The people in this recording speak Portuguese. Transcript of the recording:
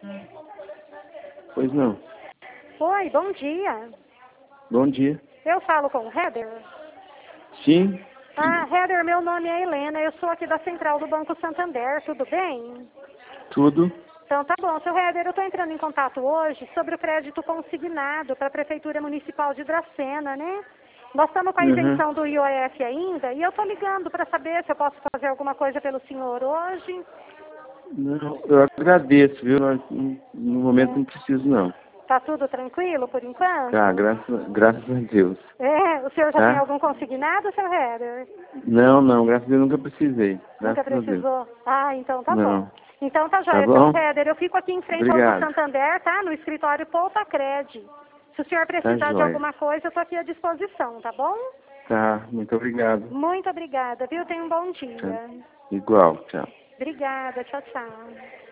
Pois não. Oi, bom dia. Bom dia. Eu falo com o Heather? Sim, Ah, Heather, meu nome é Helena, eu sou aqui da Central do Banco Santander, tudo bem? tudo. Então tá bom, seu Heather, eu estou entrando em contato hoje sobre o crédito consignado para a Prefeitura Municipal de Dracena, né? Nós estamos com a Uhum. isenção do IOF ainda e eu estou ligando para saber se eu posso fazer alguma coisa pelo senhor hoje. Não, eu agradeço, viu? Mas, no momento não preciso, não. Tá tudo tranquilo por enquanto? Tá, graças a Deus. É, o senhor já tem Tá? algum consignado, seu Heather? Não, graças a Deus nunca precisei. Nunca Graças a Deus. precisou? Ah, então tá bom. Não. Então tá Tá joia, seu bom? Heather. Eu fico aqui em frente ao Banco Obrigado. Santander, tá? No escritório Poltacred. Se o senhor Tá precisar de joia. alguma coisa, eu tô aqui à disposição, tá bom? Tá, muito obrigado. Muito obrigada, viu? Tenha um bom Tá. dia. Igual, tchau. Obrigada, tchau, tchau.